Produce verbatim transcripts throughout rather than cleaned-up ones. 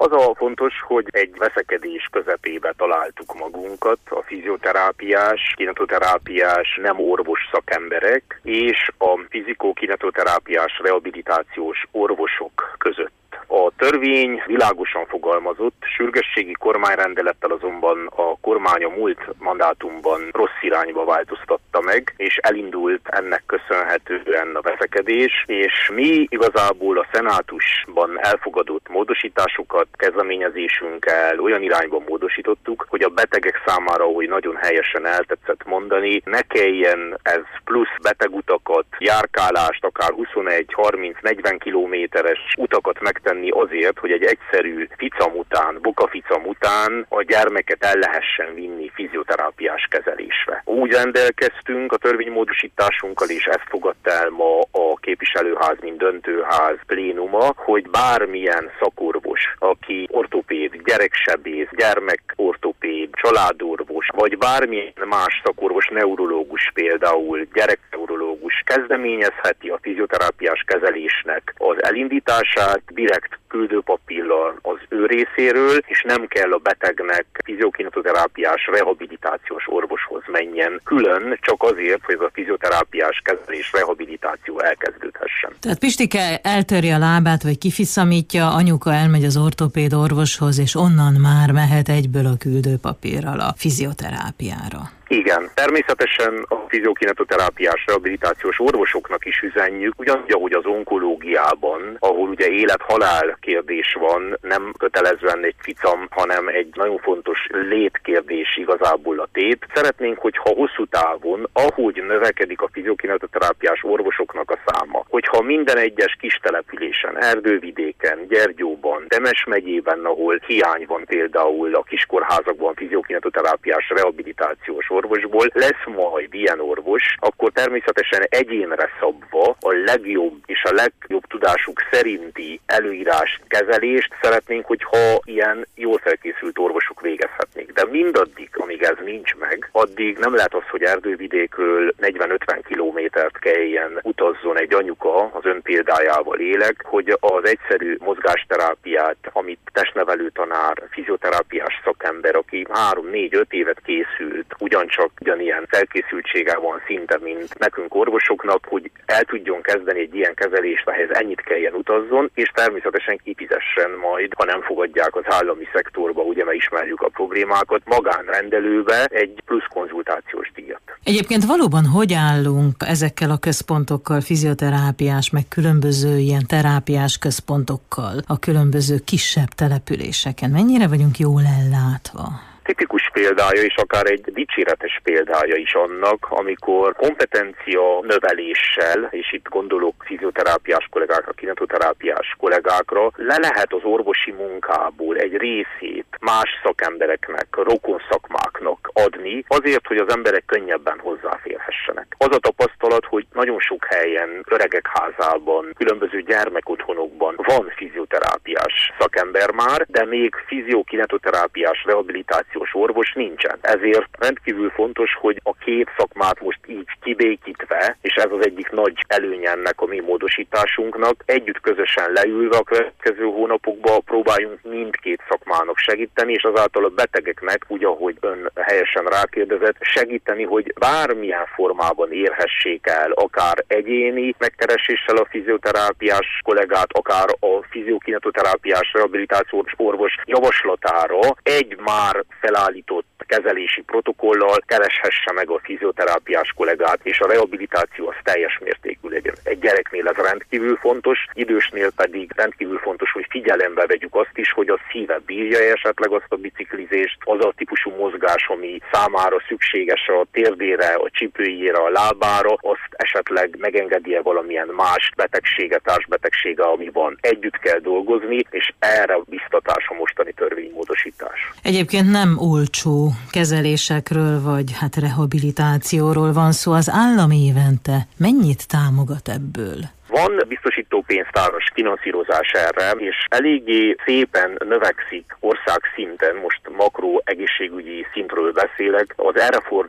Az a fontos, hogy egy veszekedés közepébe találtuk magunkat, a fizioterápiás, kinetoterápiás, nem orvos szakemberek és a fizikó-kinetoterápiás rehabilitációs orvosok között. A törvény világosan fogalmazott, sürgősségi kormányrendelettel azonban a kormány a múlt mandátumban rossz irányba változtatta meg, és elindult ennek köszönhetően a veszekedés, és mi igazából a szenátusban elfogadott módosításokat kezdeményezésünkkel olyan irányba módosítottuk, hogy a betegek számára, ahogy nagyon helyesen eltetszett mondani, ne kelljen ez plusz betegutakat, járkálást, akár huszonegy, harminc, negyven kilométeres utakat megtenni azért, hogy egy egyszerű ficam után, bokaficam után a gyermeket el lehessen vinni fizioterápiás kezelésre. Úgy rendelkeztünk a törvénymódosításunkkal, és ezt fogadta el ma a képviselőház, mint döntőház plénuma, hogy bármilyen szakorvos, aki ortopéd, gyereksebész, gyermekortopéd, családorvos, vagy bármilyen más szakorvos, neurológus például, gyerekneurológus kezdeményezheti a fizioterápiás kezelésnek az elindítását direkt küldőpapírral az ő részéről, és nem kell a betegnek fiziokinetoterápiás rehabilitációs orvoshoz menjen külön, csak azért, hogy ez a fizioterápiás kezelés rehabilitáció elkezdődhessen. Tehát Pistike eltöri a lábát, vagy kifiszamítja, anyuka elmegy az ortopéd orvoshoz, és onnan már mehet egyből a küldőpapírral a fizioterápiára. Igen, természetesen a fiziokinetoterápiás rehabilitációs orvosoknak is üzenjük, ugyanúgy, ahogy az onkológiában, ahol ugye élet-halál kérdés van, nem kötelezően egy ficam, hanem egy nagyon fontos létkérdés igazából a tét. Szeretnénk, hogyha hosszú távon, ahogy növekedik a fiziokinetoterápiás orvosoknak a száma, hogyha minden egyes kis településen, Erdővidéken, Gyergyóban, Temes megyében, ahol hiány van például a kiskorházakban fiziokinetoterápiás rehabilitációs orvosból, lesz majd ilyen orvos, akkor természetesen egyénre szabva a legjobb és a legjobb tudásuk szerinti előírás kezelést szeretnénk, hogyha ilyen jól felkészült orvosok végezhetnék. De mindaddig, amíg ez nincs meg, addig nem lehet az, hogy Erdővidékről negyven-ötven kilométert kelljen utazzon egy anyuka, az ön példájával élek, hogy az egyszerű mozgásterápiát, amit testnevelő tanár, fizioterápiás szakember, aki három-négy-öt évet készült, ugyancsak ugyanilyen felkészültsége van szinte, mint nekünk orvosoknak, hogy el tudjon kezdeni egy ilyen kezelést, ahhez ennyit kelljen utazzon, és természetesen kifizessen majd, ha nem fogadják az állami szektorba, ugye mert ismerjük a problémákat, magánrendelőbe egy plusz konzultációs díjat. Egyébként valóban hogy állunk ezekkel a központokkal, fizioterápiás, meg különböző ilyen terápiás központokkal a különböző kisebb településeken? Mennyire vagyunk jól ellátva? Tipikus példája, és akár egy dicséretes példája is annak, amikor kompetencia növeléssel, és itt gondolok fizioterápiás kollégákra, kinetoterápiás kollégákra, le lehet az orvosi munkából egy részét más szakembereknek, rokon szakmáknak adni, azért, hogy az emberek könnyebben hozzáférhessenek. Az a tapasztalat, hogy nagyon sok helyen, öregek házában, különböző gyermekotthonokban van fizioterápiás szakember már, de még fiziokinetoterápiás rehabilitáció orvos nincsen. Ezért rendkívül fontos, hogy a két szakmát most így kibékítve, és ez az egyik nagy előnye ennek a mi módosításunknak, együtt közösen leülve a következő hónapokban próbáljunk mindkét szakmának segíteni, és azáltal a betegeknek, úgy ahogy ön helyesen rákérdezett, segíteni, hogy bármilyen formában érhessék el, akár egyéni megkereséssel a fizioterápiás kollégát, akár a fiziokinetoterápiás rehabilitációs orvos javaslatára egy már felállított kezelési protokollal kereshesse meg a fizioterápiás kollégát, és a rehabilitáció az teljes mértékű legyen. Egy gyereknél ez rendkívül fontos, idősnél pedig rendkívül fontos, hogy figyelembe vegyük azt is, hogy a szíve bírja esetleg azt a biciklizést, az a típusú mozgás, ami számára szükséges a térdére, a csípőjére, a lábára, azt esetleg megengedi-e valamilyen más betegsége, társbetegsége, ami van. Együtt kell dolgozni, és erre biztatás a mostani törvénymódosítás. Egyébként nem olcsó kezelésekről, vagy hát rehabilitációról van szó. Az állam évente mennyit támogat ebből? Van biztosító pénztáros finanszírozás erre, és eléggé szépen növekszik országszinten, most makro egészségügyi szintről beszélek, az erre fordított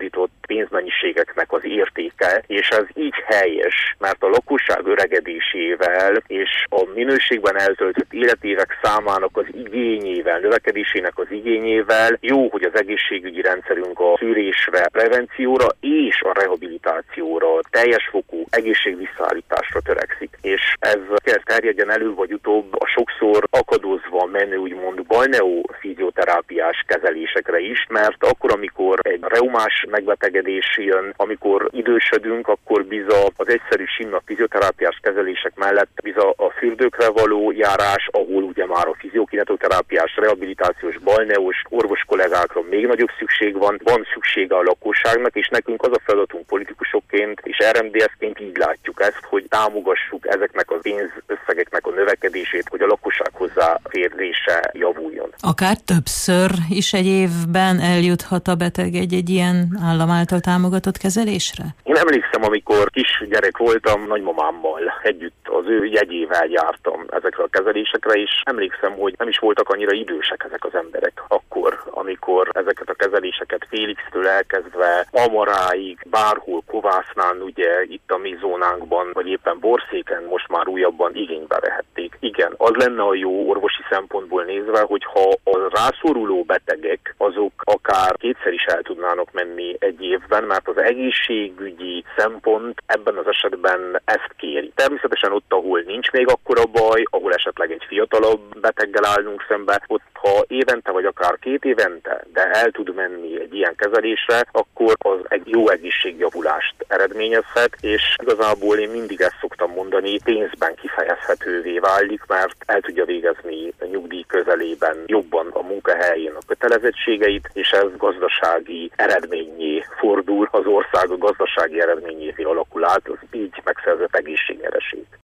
pénzmennyiségeknek az értéke, és ez így helyes, mert a lakosság öregedésével és a minőségben eltöltött életévek számának az igényével, növekedésének az igényével jó, hogy az egészségügyi rendszerünk a szűrésre, prevencióra és a rehabilitációra, teljes fokú egészségvisszaállításra törekszik. És ez kell terjedjen elő vagy utóbb a sokszor akadozva menő úgymond balneofizioterápiás kezelésekre is, mert akkor, amikor egy reumás megbetegedés jön, amikor idősödünk, akkor biza az egyszerű sima fizioterápiás kezelések mellett biza a fürdőkre való járás, ahol ugye már a fiziokinetoterápiás, rehabilitációs, balneós orvos kollégákra még nagyobb szükség van, van szüksége a lakosságnak, és nekünk az a feladatunk politikusokként és er em dé es-ként így látjuk ezt, hogy támogassuk ezeknek a pénzösszegeknek a növekedését, hogy a lakosság hozzáférése javuljon. Akár többször is egy évben eljuthat a beteg egy-egy ilyen állam által támogatott kezelésre? Én emlékszem, amikor kisgyerek voltam, nagymamámmal együtt az ő jegyével jártam ezekre a kezelésekre, és emlékszem, hogy nem is voltak annyira idősek ezek az emberek akkor, amikor ezeket a kezeléseket Félixtől elkezdve Amaráig, bárhol Kovásznán, ugye itt a mi zónánkban, vagy éppen Borszéken most már újabban igénybe vehették. Igen, az lenne a jó orvosi szempontból nézve, hogyha a rászoruló betegek azok akár kétszer is el tudnának menni egy évben, mert az egészségügyi szempont ebben az esetben ezt kéri. Természetesen ott, ahol nincs még akkora baj, ahol esetleg egy fiatalabb beteggel állunk szembe, ott ha évente vagy akár két évente, de el tud menni egy ilyen kezelésre, akkor az egy jó egészségjavulást eredményezhet, és igazából én mindig ezt szoktam mondani, pénzben kifejezhetővé válik, mert el tudja végezni a nyugdíj közelében jobban a munkahelyén a kötelezettségeit, és ez gazdasági eredménnyé fordul, az ország a gazdasági eredményévé alakul át, az így megszerzett egészségnyereség.